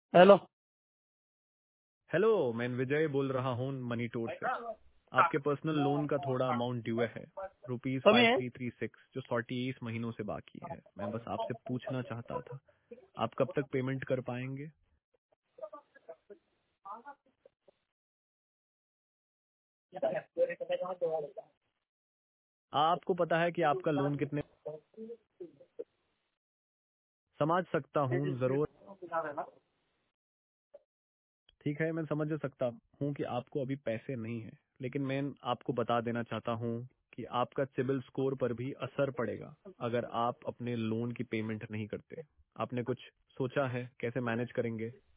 Hello. Hello, मैं विजय बोल रहा हूँ मनी टूर से। आपके पर्सनल लोन का थोड़ा अमाउंट ड्यू है, रुपीज कमी है। 5336, जो 48 महीनों से बाकी है। मैं बस आपसे पूछना चाहता था, आप कब तक पेमेंट कर पाएंगे? आपको पता है कि आपका लोन कितने? समझ सकता हूँ जरूर। ठीक है, मैं समझ सकता हूँ कि आपको अभी पैसे नहीं है, लेकिन मैं आपको बता देना चाहता हूँ कि आपका सिबिल स्कोर पर भी असर पड़ेगा अगर आप अपने लोन की पेमेंट नहीं करते। आपने कुछ सोचा है कैसे मैनेज करेंगे?